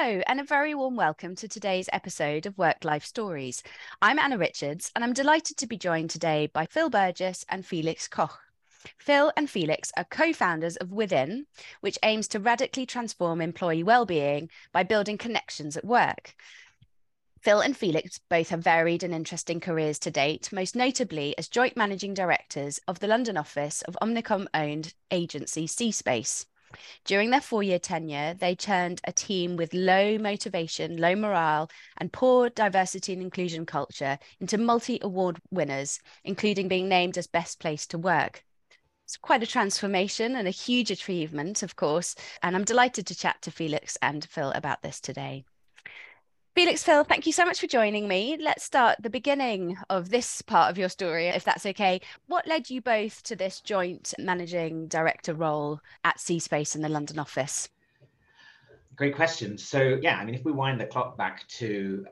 Hello, and a very warm welcome to today's episode of Work Life Stories. I'm Anna Richards, and I'm delighted to be joined today by Phil Burgess and Felix Koch. Phil and Felix are co-founders of Within, which aims to radically transform employee well-being by building connections at work. Phil and Felix both have varied and interesting careers to date, most notably as joint managing directors of the London office of Omnicom-owned agency C-Space. During their 4-year tenure, they turned a team with low motivation, low morale, and poor diversity and inclusion culture into multi-award winners, including being named as Best Place to Work. It's quite a transformation and a huge achievement, of course, and I'm delighted to chat to Felix and Phil about this today. Felix, Phil, thank you so much for joining me. Let's start the beginning of this part of your story, if that's okay. What led you both to this joint managing director role at C-Space in the London office? Great question. So, if we wind the clock back to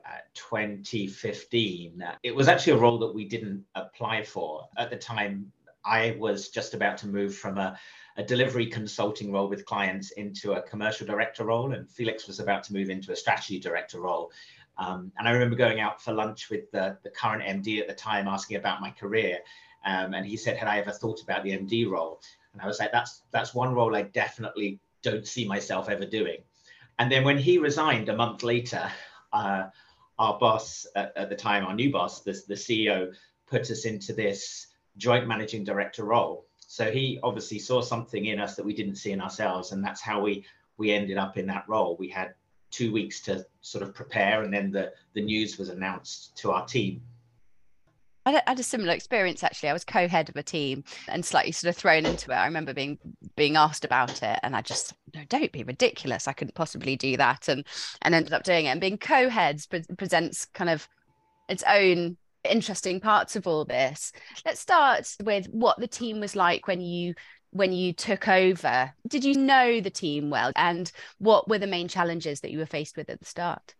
2015, it was actually a role that we didn't apply for. At the time, I was just about to move from a delivery consulting role with clients into a commercial director role, and Felix was about to move into a strategy director role. And I remember going out for lunch with the current MD at the time, asking about my career. And he said, had I ever thought about the MD role? And I was like, that's one role I definitely don't see myself ever doing. And then when he resigned a month later, our boss at the time, our new boss, the CEO, put us into this joint managing director role. So he obviously saw something in us that we didn't see in ourselves. And that's how we ended up in that role. We had 2 weeks to sort of prepare, and then the news was announced to our team. I had a similar experience, actually. I was co-head of a team and slightly sort of thrown into it. I remember being asked about it, and I just, no, don't be ridiculous. I couldn't possibly do that, and ended up doing it. And being co-heads presents kind of its own interesting parts of all this. Let's start with what the team was like when you took over. Did you know the team well, and what were the main challenges that you were faced with at the start?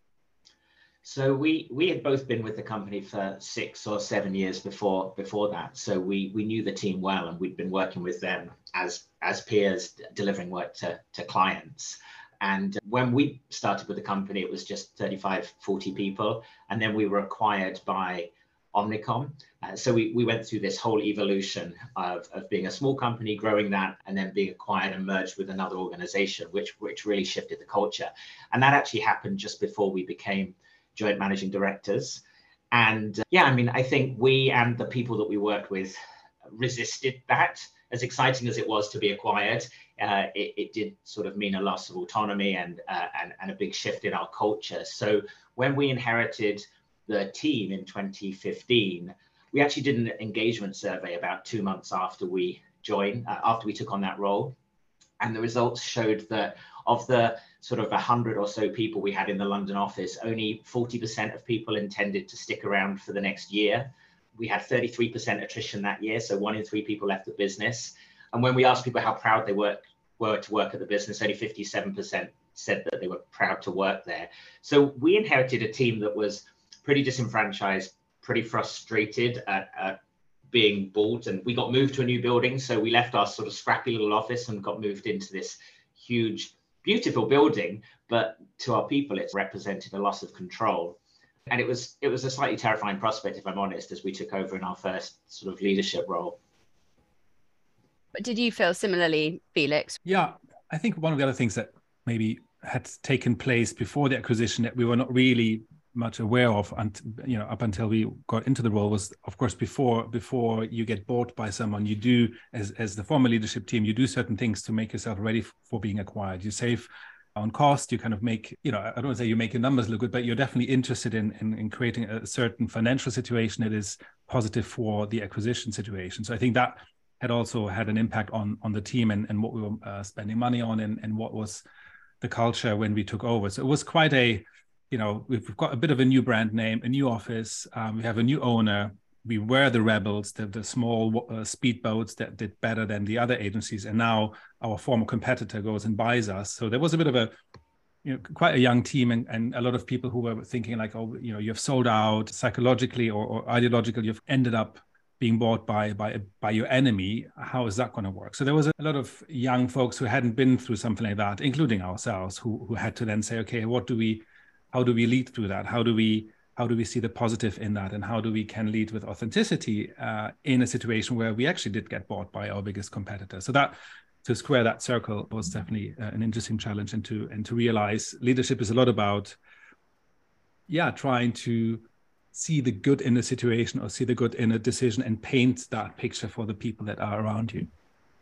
So we had both been with the company for 6 or 7 years before that. So we knew the team well, and we'd been working with them as peers, delivering work to clients. And when we started with the company, it was just 35, 40 people. And then we were acquired by Omnicom. So we went through this whole evolution of being a small company, growing that, and then being acquired and merged with another organization, which really shifted the culture. And that actually happened just before we became joint managing directors. And I think we and the people that we worked with resisted that. As exciting as it was to be acquired, it did sort of mean a loss of autonomy and a big shift in our culture. So when we inherited the team in 2015, we actually did an engagement survey about 2 months after we took on that role. And the results showed that of the sort of 100 or so people we had in the London office, only 40% of people intended to stick around for the next year. We had 33% attrition that year, so 1 in 3 people left the business. And when we asked people how proud they were to work at the business, only 57% said that they were proud to work there. So we inherited a team that was pretty disenfranchised, pretty frustrated at being bought, and we got moved to a new building. So we left our sort of scrappy little office and got moved into this huge, beautiful building, but to our people, it represented a loss of control. And it was a slightly terrifying prospect, if I'm honest, as we took over in our first sort of leadership role. But did you feel similarly, Felix? Yeah, I think one of the other things that maybe had taken place before the acquisition that we were not really much aware of, and up until we got into the role, was, of course, before you get bought by someone, you do, as the former leadership team, you do certain things to make yourself ready for being acquired. You save on cost, you kind of make, I don't want to say you make your numbers look good, but you're definitely interested in creating a certain financial situation that is positive for the acquisition situation. So I think that had also had an impact on the team and what we were spending money on and what was the culture when we took over. So it was quite we've got a bit of a new brand name, a new office. We have a new owner. We were the rebels, the small speedboats that did better than the other agencies. And now our former competitor goes and buys us. So there was a bit of quite a young team and a lot of people who were thinking like, you've sold out psychologically or ideologically, you've ended up being bought by your enemy, how is that going to work? So there was a lot of young folks who hadn't been through something like that, including ourselves, who had to then say, okay, how do we lead through that? How do we see the positive in that? And how do we can lead with authenticity in a situation where we actually did get bought by our biggest competitor? So that, to square that circle, was definitely an interesting challenge, and to realize leadership is a lot about, trying to see the good in the situation or see the good in a decision and paint that picture for the people that are around you.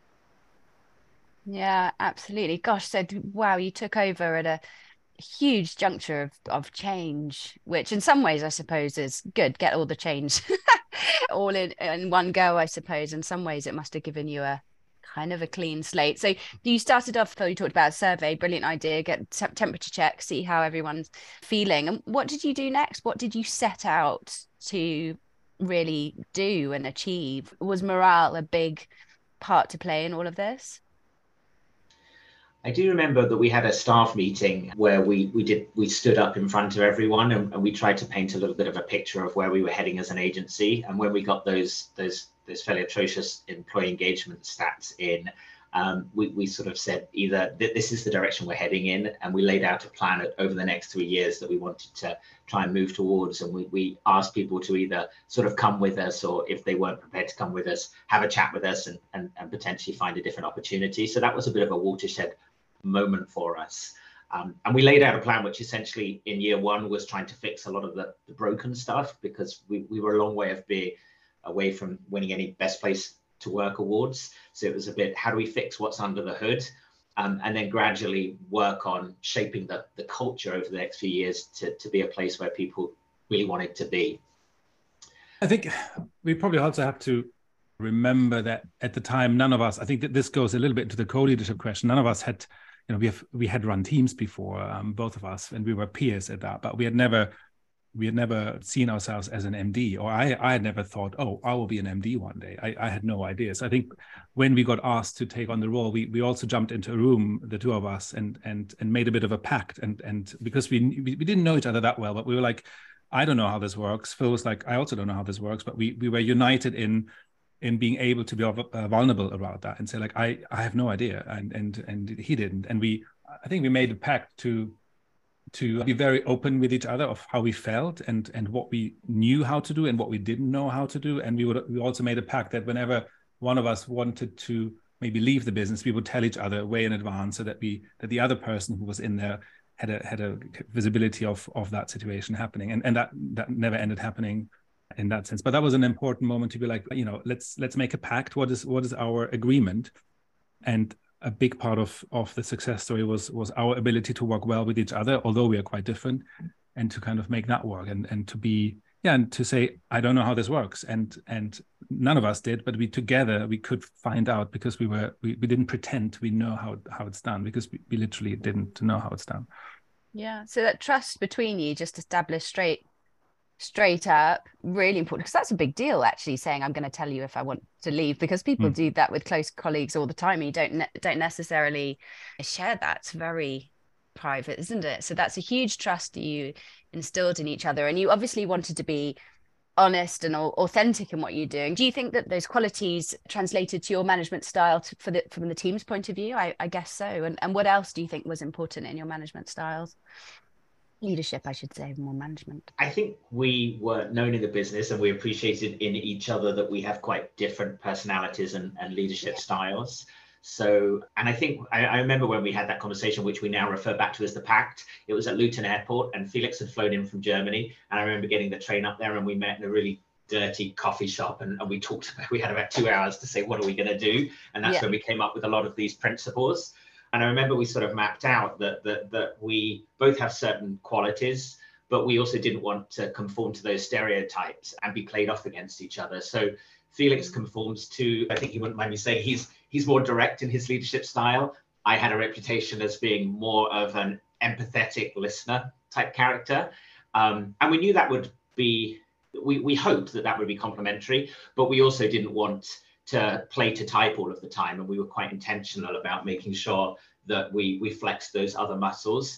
Yeah, absolutely. Gosh, so wow, you took over at a huge juncture of change, which in some ways I suppose is good. Get all the change all in one go, I suppose. In some ways it must have given you a kind of a clean slate. So you started off, you talked about a survey, brilliant idea, get temperature check, see how everyone's feeling. And what did you do next? What did you set out to really do and achieve? Was morale a big part to play in all of this? I do remember that we had a staff meeting where we stood up in front of everyone and we tried to paint a little bit of a picture of where we were heading as an agency. And when we got those fairly atrocious employee engagement stats in, we sort of said either this is the direction we're heading in, and we laid out a plan over the next 3 years that we wanted to try and move towards. And we asked people to either sort of come with us, or if they weren't prepared to come with us, have a chat with us and potentially find a different opportunity. So that was a bit of a watershed moment for us. And we laid out a plan which essentially in year one was trying to fix a lot of the broken stuff, because we were a long way of being away from winning any best place to work awards. So it was a bit, how do we fix what's under the hood? And then gradually work on shaping the culture over the next few years to be a place where people really wanted to be. I think we probably also have to remember that at the time, none of us, I think that this goes a little bit to the co-leadership question, none of us had, we had run teams before, both of us, and we were peers at that, but we had never seen ourselves as an MD, or I had never thought, oh, I will be an MD one day. I had no idea. So I think when we got asked to take on the role, we also jumped into a room, the two of us, and made a bit of a pact. And because we didn't know each other that well, but we were like, I don't know how this works. Phil was like, I also don't know how this works, but we were united in being able to be vulnerable about that and say, like, I have no idea, and he didn't. And I think we made a pact to be very open with each other of how we felt and what we knew how to do and what we didn't know how to do. And we also made a pact that whenever one of us wanted to maybe leave the business, we would tell each other way in advance, so that the other person who was in there had a visibility of that situation happening. And that never ended happening in that sense. But that was an important moment to be like, let's make a pact. What is our agreement? And a big part of the success story was our ability to work well with each other, although we are quite different, and to kind of make that work and to be, and to say, I don't know how this works. And none of us did, but we could find out, because we didn't pretend we know how it's done, because we literally didn't know how it's done. Yeah. So that trust between you just established straight up, really important, because that's a big deal, actually, saying I'm going to tell you if I want to leave, because people do that with close colleagues all the time, and you don't necessarily share that. It's very private, isn't it? So that's a huge trust you instilled in each other, and you obviously wanted to be honest and authentic in what you're doing. Do you think that those qualities translated to your management style from the team's point of view? I guess so. And what else do you think was important in your management styles? Leadership, I should say, more management. I think we were known in the business, and we appreciated in each other that we have quite different personalities and leadership styles. So, and I think I remember when we had that conversation, which we now refer back to as the pact, it was at Luton Airport, and Felix had flown in from Germany. And I remember getting the train up there, and we met in a really dirty coffee shop, and we talked about, we had about 2 hours to say, what are we going to do? And that's when we came up with a lot of these principles. And I remember we sort of mapped out that we both have certain qualities, but we also didn't want to conform to those stereotypes and be played off against each other. So Felix conforms to, I think he wouldn't mind me saying, he's more direct in his leadership style. I had a reputation as being more of an empathetic listener type character. And we knew that would be, we hoped that would be complementary, but we also didn't want to play to type all of the time, and we were quite intentional about making sure that we flexed those other muscles.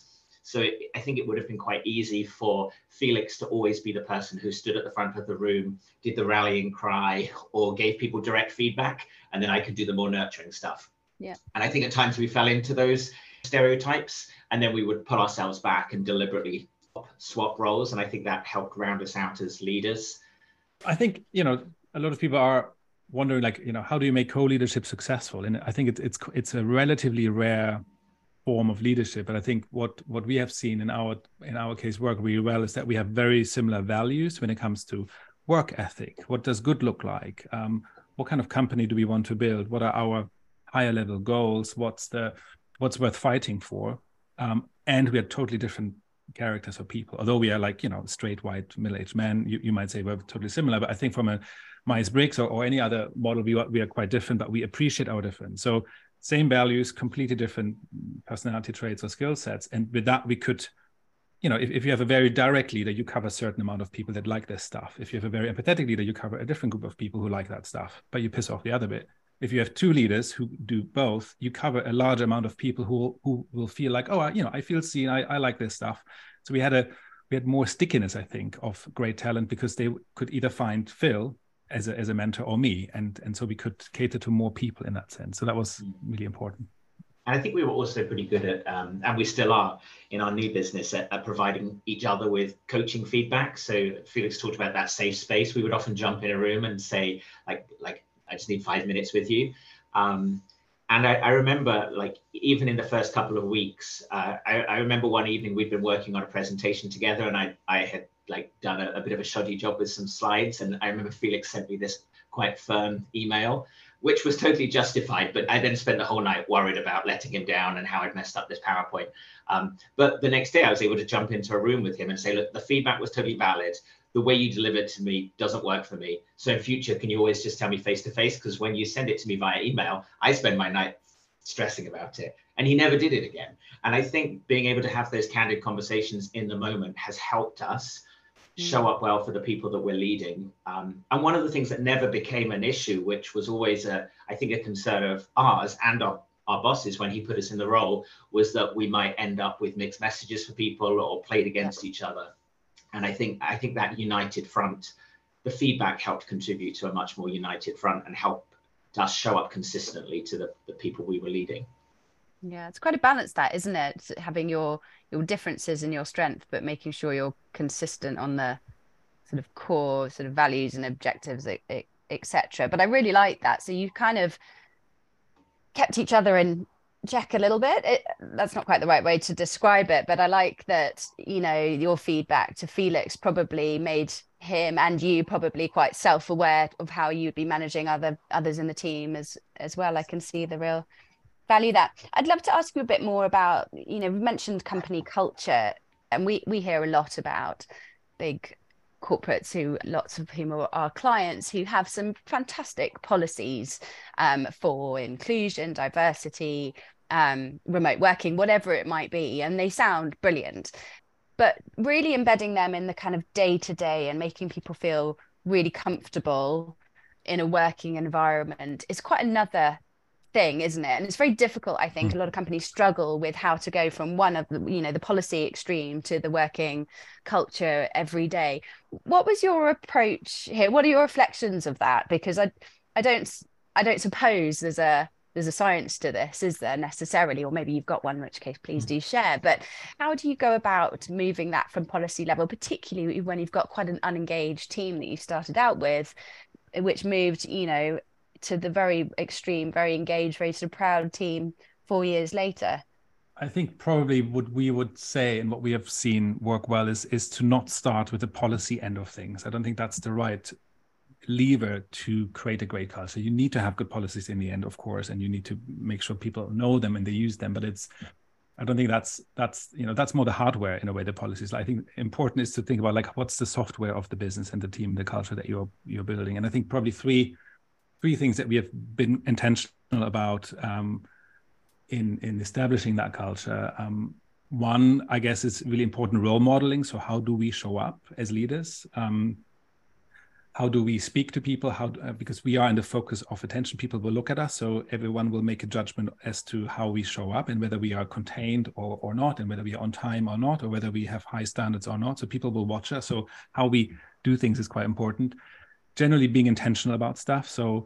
So I think it would have been quite easy for Felix to always be the person who stood at the front of the room, did the rallying cry, or gave people direct feedback, and then I could do the more nurturing stuff. Yeah. And I think at times we fell into those stereotypes, and then we would pull ourselves back and deliberately swap roles. And I think that helped round us out as leaders. I think, a lot of people are wondering, like, how do you make co-leadership successful? And I think it's a relatively rare form of leadership. But I think what we have seen in our case work really well is that we have very similar values when it comes to work ethic. What does good look like? What kind of company do we want to build? What are our higher level goals? What's worth fighting for? And we are totally different characters or people. Although we are like, straight, white, middle-aged men, you might say we're totally similar. But I think from a Myers-Briggs or any other model, we are quite different, but we appreciate our difference. So same values, completely different personality traits or skill sets. And with that, we could, if you have a very direct leader, you cover a certain amount of people that like this stuff. If you have a very empathetic leader, you cover a different group of people who like that stuff, but you piss off the other bit. If you have two leaders who do both, you cover a large amount of people who will feel like, oh, I feel seen. I like this stuff. So we had more stickiness, I think, of great talent because they could either find Phil as a mentor or me, and so we could cater to more people in that sense. So that was really important. And I think we were also pretty good at, and we still are in our new business, at providing each other with coaching feedback. So Felix talked about that safe space. We would often jump in a room and say, like I just need 5 minutes with you. And I remember, like, even in the first couple of weeks, I remember one evening we'd been working on a presentation together, and I had done a bit of a shoddy job with some slides. And I remember Felix sent me this quite firm email, which was totally justified. But I then spent the whole night worried about letting him down and how I'd messed up this PowerPoint. But the next day I was able to jump into a room with him and say, look, the feedback was totally valid. The way you delivered to me doesn't work for me. So in future, can you always just tell me face to face? Because when you send it to me via email, I spend my night stressing about it. And he never did it again. And I think being able to have those candid conversations in the moment has helped us show up well for the people that we're leading. And one of the things that never became an issue, which was always, I think, a concern of ours and our bosses when he put us in the role, was that we might end up with mixed messages for people or played against each other. And I think that united front, the feedback helped contribute to a much more united front and helped us show up consistently to the people we were leading. Yeah, it's quite a balance, that, isn't it? Having your differences and your strength, but making sure you're consistent on the sort of core sort of values and objectives, etc. But I really like that. So you kind of kept each other in check a little bit. That's not quite the right way to describe it, but I like that, your feedback to Felix probably made him and you probably quite self-aware of how you'd be managing others in the team as well. I can see the real value that. I'd love to ask you a bit more about, we mentioned company culture, and we hear a lot about big corporates lots of whom are our clients, who have some fantastic policies for inclusion, diversity, remote working, whatever it might be, and they sound brilliant. But really embedding them in the kind of day-to-day and making people feel really comfortable in a working environment is quite another thing, isn't it? And it's very difficult. I think a lot of companies struggle with how to go from one of the, the policy extreme to the working culture every day. What was your approach here? What are your reflections of that? Because I don't suppose there's a science to this, is there, necessarily? Or maybe you've got one, in which case please do share. But how do you go about moving that from policy level, particularly when you've got quite an unengaged team that you started out with, which moved, to the very extreme, very engaged, very sort of proud team 4 years later? I think probably what we would say and what we have seen work well is to not start with the policy end of things. I don't think that's the right lever to create a great culture. You need to have good policies in the end, of course, and you need to make sure people know them and they use them. But I don't think that's more the hardware in a way, the policies. I think important is to think about what's the software of the business and the team, the culture that you're building. And I think probably three things that we have been intentional about in establishing that culture. One, I guess, is really important role modeling. So how do we show up as leaders? how do we speak to people? Because we are in the focus of attention, people will look at us. So everyone will make a judgment as to how we show up and whether we are contained or not, and whether we are on time or not, or whether we have high standards or not. So people will watch us. So how we do things is quite important. Generally being intentional about stuff. So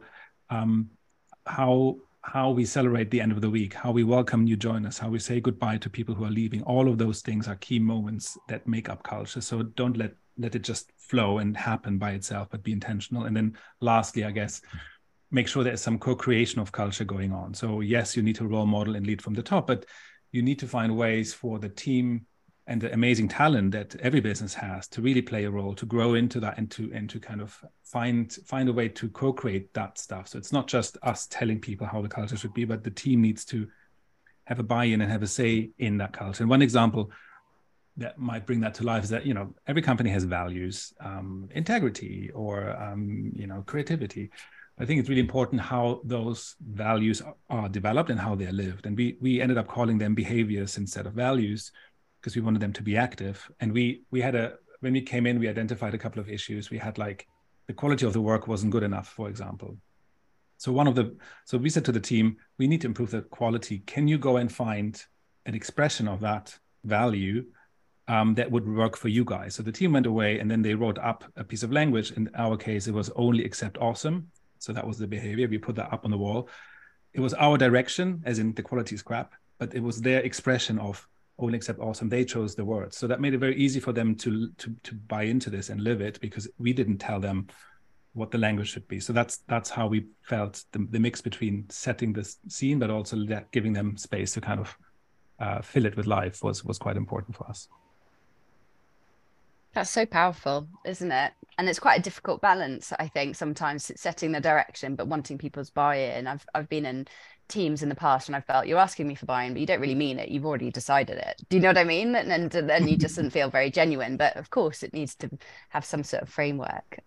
how we celebrate the end of the week, how we welcome new joiners, how we say goodbye to people who are leaving. All of those things are key moments that make up culture. So don't let it just flow and happen by itself, but be intentional. And then lastly, I guess, make sure there's some co-creation of culture going on. So yes, you need to role model and lead from the top, but you need to find ways for the team and the amazing talent that every business has to really play a role, to grow into that, and to kind of find a way to co-create that stuff. So it's not just us telling people how the culture should be, but the team needs to have a buy-in and have a say in that culture. And one example that might bring that to life is that, every company has values, integrity, or, creativity. I think it's really important how those values are developed and how they're lived. And we ended up calling them behaviors instead of values, because we wanted them to be active. And when we came in, we identified a couple of issues. We had the quality of the work wasn't good enough, for example. So we said to the team, we need to improve the quality. Can you go and find an expression of that value that would work for you guys? So the team went away, and then they wrote up a piece of language. In our case, it was only accept awesome. So that was the behavior. We put that up on the wall. It was our direction, as in the quality is crap, but it was their expression of only accept awesome. They chose the words. So that made it very easy for them to buy into this and live it, because we didn't tell them what the language should be. So that's how we felt the mix between setting the scene, but also giving them space to kind of fill it with life was quite important for us. That's so powerful, isn't it? And it's quite a difficult balance, I think. Sometimes it's setting the direction, but wanting people's buy-in. I've been in teams in the past, and I felt, you're asking me for buy-in, but you don't really mean it. You've already decided it. Do you know what I mean? And then you just didn't feel very genuine. But of course, it needs to have some sort of framework.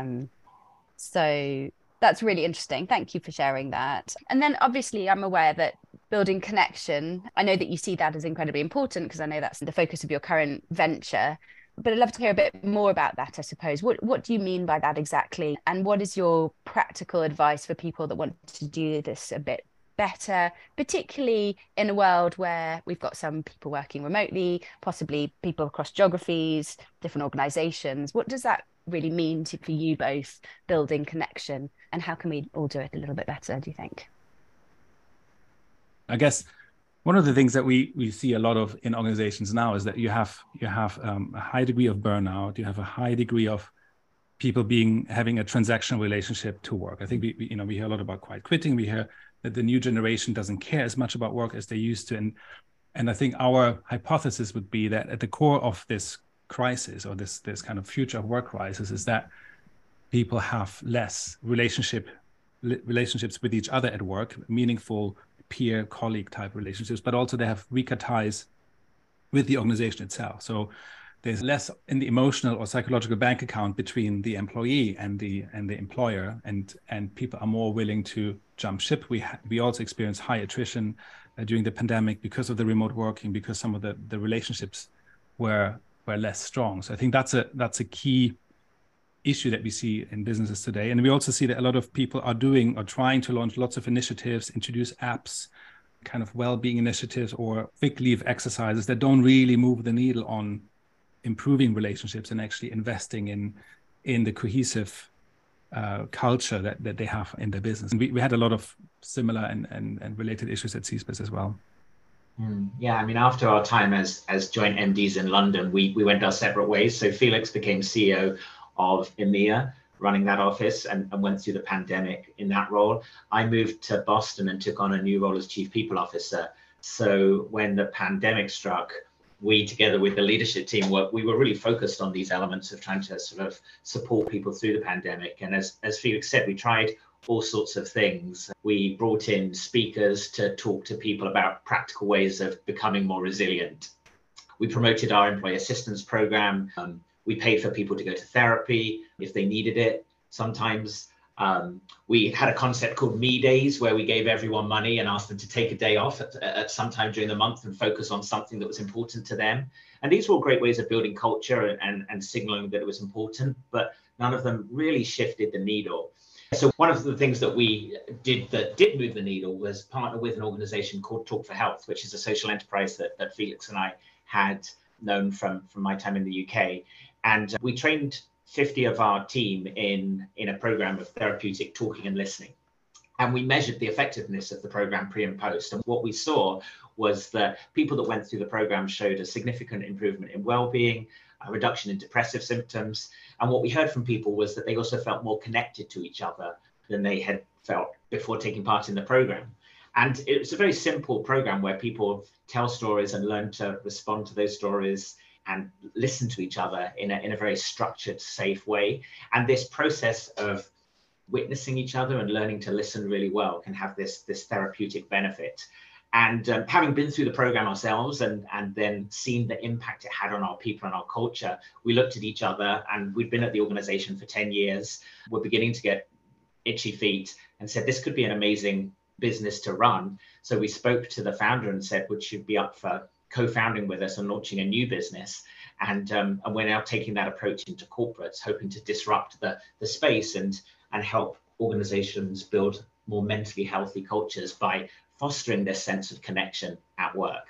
So that's really interesting. Thank you for sharing that. And then obviously, I'm aware that building connection, I know that you see that as incredibly important, because I know that's the focus of your current venture. But I'd love to hear a bit more about that, I suppose. What do you mean by that exactly? And what is your practical advice for people that want to do this a bit better, particularly in a world where we've got some people working remotely, possibly people across geographies, different organizations? What does that really mean for you both, building connection? And how can we all do it a little bit better, do you think? I guess one of the things that we see a lot of in organizations now is that you have a high degree of burnout. You have a high degree of people having a transactional relationship to work. I think we hear a lot about quiet quitting. We hear that the new generation doesn't care as much about work as they used to. And I think our hypothesis would be that at the core of this crisis, or this kind of future of work crisis, is that people have less relationships with each other at work, meaningful peer colleague type relationships, but also they have weaker ties with the organization itself. So there's less in the emotional or psychological bank account between the employee and the employer, and people are more willing to jump ship. We also experience high attrition during the pandemic because of the remote working, because some of the relationships were less strong. So I think that's a key issue that we see in businesses today. And we also see that a lot of people are doing or trying to launch lots of initiatives, introduce apps, kind of well-being initiatives or quick leave exercises that don't really move the needle on improving relationships and actually investing in the cohesive culture that they have in their business. And we had a lot of similar and related issues at CSPACE as well. Yeah, I mean, after our time as joint MDs in London, we went our separate ways. So Felix became CEO of EMEA, running that office, and went through the pandemic in that role. I moved to Boston and took on a new role as Chief People Officer. So when the pandemic struck, we, together with the leadership team, we were really focused on these elements of trying to sort of support people through the pandemic. And as Felix said, we tried all sorts of things. We brought in speakers to talk to people about practical ways of becoming more resilient. We promoted our employee assistance program. We paid for people to go to therapy if they needed it. Sometimes We had a concept called Me Days, where we gave everyone money and asked them to take a day off at some time during the month and focus on something that was important to them. And these were all great ways of building culture and signaling that it was important, but none of them really shifted the needle. So one of the things that we did that did move the needle was partner with an organization called Talk for Health, which is a social enterprise that Felix and I had known from my time in the UK. And we trained 50 of our team in a program of therapeutic talking and listening. And we measured the effectiveness of the program pre and post. And what we saw was that people that went through the program showed a significant improvement in well-being, a reduction in depressive symptoms. And what we heard from people was that they also felt more connected to each other than they had felt before taking part in the program. And it's a very simple program where people tell stories and learn to respond to those stories and listen to each other in a very structured, safe way. And this process of witnessing each other and learning to listen really well can have this therapeutic benefit. And having been through the program ourselves and then seen the impact it had on our people and our culture, we looked at each other, and we'd been at the organization for 10 years. We're beginning to get itchy feet and said, this could be an amazing business to run. So we spoke to the founder and said, would you be up for co-founding with us and launching a new business? And we're now taking that approach into corporates, hoping to disrupt the space and help organizations build more mentally healthy cultures by fostering this sense of connection at work.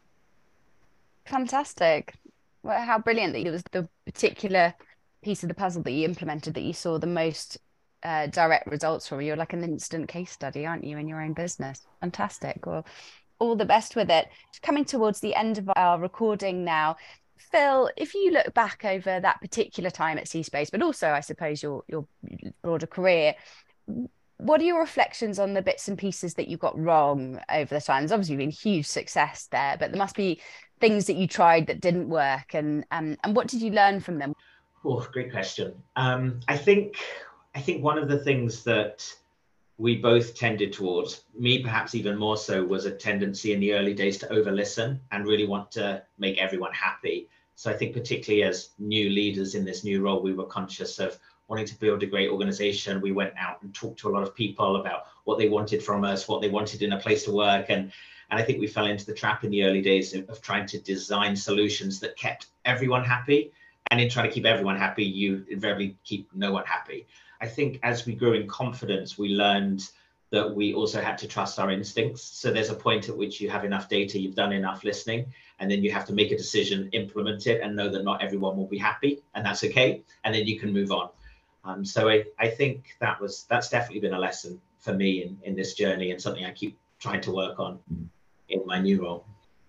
Fantastic. Well, how brilliant that it was the particular piece of the puzzle that you implemented that you saw the most direct results from. You're like an instant case study, aren't you, in your own business? Fantastic. Well, all the best with it. Coming towards the end of our recording now, Phil, if you look back over that particular time at C-Space, but also I suppose your broader career, what are your reflections on the bits and pieces that you got wrong over the time? There's obviously been huge success there, but there must be things that you tried that didn't work, and what did you learn from them? Oh, great question. I think one of the things that we both tended towards, me perhaps even more so, was a tendency in the early days to over listen and really want to make everyone happy. So I think particularly as new leaders in this new role, we were conscious of wanting to build a great organization. We went out and talked to a lot of people about what they wanted from us, what they wanted in a place to work. And I think we fell into the trap in the early days of trying to design solutions that kept everyone happy. And in trying to keep everyone happy, you invariably keep no one happy. I think as we grew in confidence, we learned that we also had to trust our instincts. So there's a point at which you have enough data, you've done enough listening, and then you have to make a decision, implement it, and know that not everyone will be happy, and that's okay. And then you can move on. So I think that's definitely been a lesson for me in this journey, and something I keep trying to work on in my new role.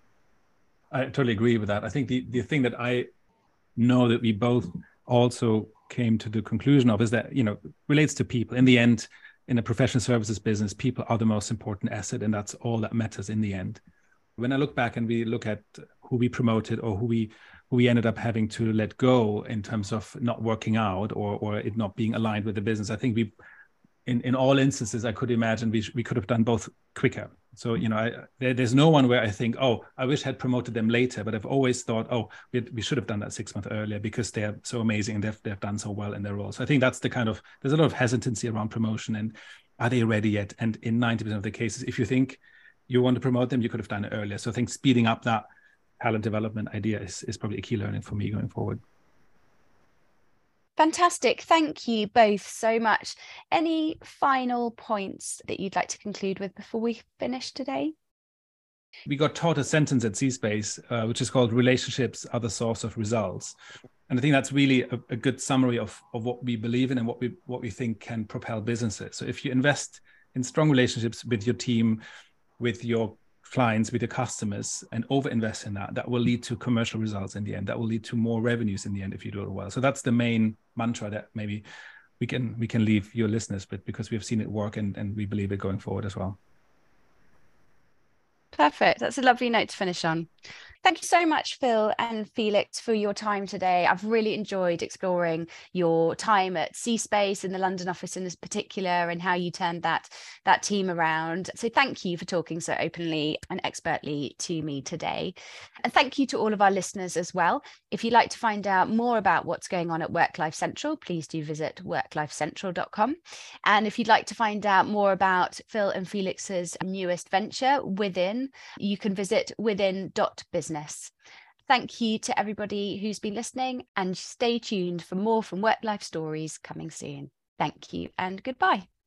I totally agree with that. I think the thing that I know that we both also came to the conclusion of is that, relates to people. In the end, in a professional services business, people are the most important asset, and that's all that matters in the end. When I look back and we look at who we promoted or who we ended up having to let go in terms of not working out or it not being aligned with the business, I think we, in all instances, I could imagine we could have done both quicker. So, there's no one where I think, oh, I wish I had promoted them later, but I've always thought, oh, we should have done that 6 months earlier because they're so amazing and they've done so well in their role. So I think that's there's a lot of hesitancy around promotion, and are they ready yet? And in 90% of the cases, if you think you want to promote them, you could have done it earlier. So I think speeding up that talent development idea is probably a key learning for me going forward. Fantastic. Thank you both so much. Any final points that you'd like to conclude with before we finish today? We got taught a sentence at C-Space, which is called "Relationships are the source of results." And I think that's really a good summary of what we believe in and what we think can propel businesses. So if you invest in strong relationships with your team, with your clients, with your customers, and over-invest in that will lead to commercial results in the end. That will lead to more revenues in the end if you do it well. So that's the main mantra that maybe we can leave your listeners with, because we've seen it work and we believe it going forward as well. Perfect. That's a lovely note to finish on. Thank you so much, Phil and Felix, for your time today. I've really enjoyed exploring your time at C-Space in the London office in this particular, and how you turned that team around. So thank you for talking so openly and expertly to me today. And thank you to all of our listeners as well. If you'd like to find out more about what's going on at Work Life Central, please do visit worklifecentral.com. And if you'd like to find out more about Phil and Felix's newest venture, Within, you can visit within.business. Thank you to everybody who's been listening, and stay tuned for more from Work Life Stories coming soon. Thank you and goodbye.